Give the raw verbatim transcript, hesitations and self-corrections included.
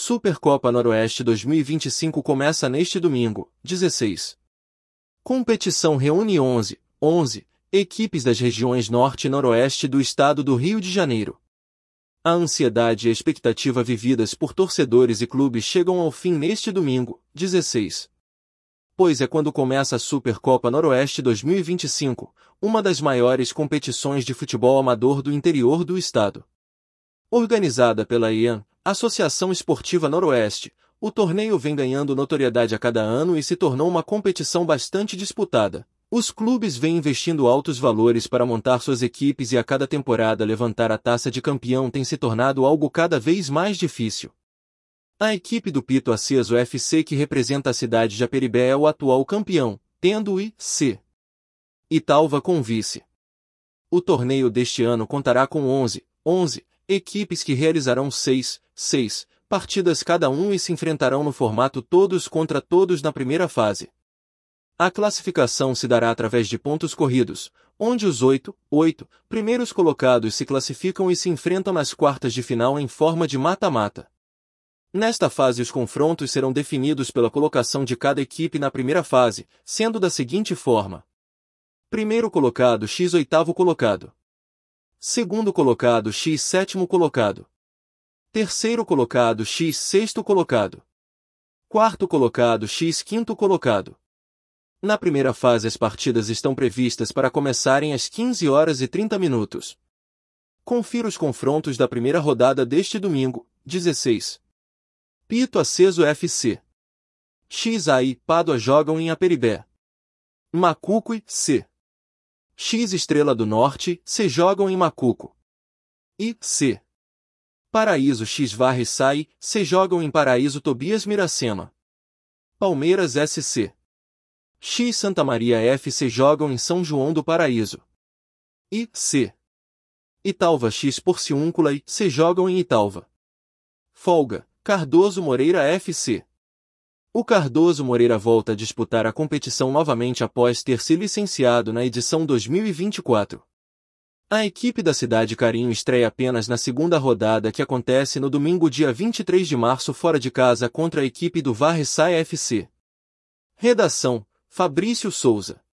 Supercopa Noroeste dois mil e vinte e cinco começa neste domingo, dezesseis. Competição reúne onze, onze equipes das regiões Norte e Noroeste do estado do Rio de Janeiro. A ansiedade e a expectativa vividas por torcedores e clubes chegam ao fim neste domingo, dezesseis. Pois é quando começa a Supercopa Noroeste dois mil e vinte e cinco, uma das maiores competições de futebol amador do interior do estado. Organizada pela I A N, Associação Esportiva Noroeste, o torneio vem ganhando notoriedade a cada ano e se tornou uma competição bastante disputada. Os clubes vêm investindo altos valores para montar suas equipes e a cada temporada levantar a taça de campeão tem se tornado algo cada vez mais difícil. A equipe do Pito Aceso F C, que representa a cidade de Aperibé, é o atual campeão, tendo o I C Italva como vice. O torneio deste ano contará com onze, onze equipes que realizarão seis, seis partidas cada um e se enfrentarão no formato todos contra todos na primeira fase. A classificação se dará através de pontos corridos, onde os oito, oito primeiros colocados se classificam e se enfrentam nas quartas de final em forma de mata-mata. Nesta fase os confrontos serão definidos pela colocação de cada equipe na primeira fase, sendo da seguinte forma: primeiro colocado x oitavo colocado. Segundo colocado x sétimo colocado. Terceiro colocado x sexto colocado. Quarto colocado x quinto colocado. Na primeira fase as partidas estão previstas para começarem às quinze horas e trinta minutos. Confira os confrontos da primeira rodada deste domingo, dezesseis. Pito Aceso F C. X A I Pádua jogam em Aperibé. Macuco e C. X Estrela do Norte C jogam em Macuco. I C. Paraíso X Varre Sai C jogam em Paraíso Tobias Miracema. Palmeiras S C. X Santa Maria F C jogam em São João do Paraíso. I C. Italva X Porciúncula e C jogam em Italva. Folga Cardoso Moreira F C. O Cardoso Moreira volta a disputar a competição novamente após ter se licenciado na edição dois mil e vinte e quatro. A equipe da Cidade Carinho estreia apenas na segunda rodada, que acontece no domingo dia vinte e três de março fora de casa contra a equipe do Varre Sai F C. Redação: Fabrício Souza.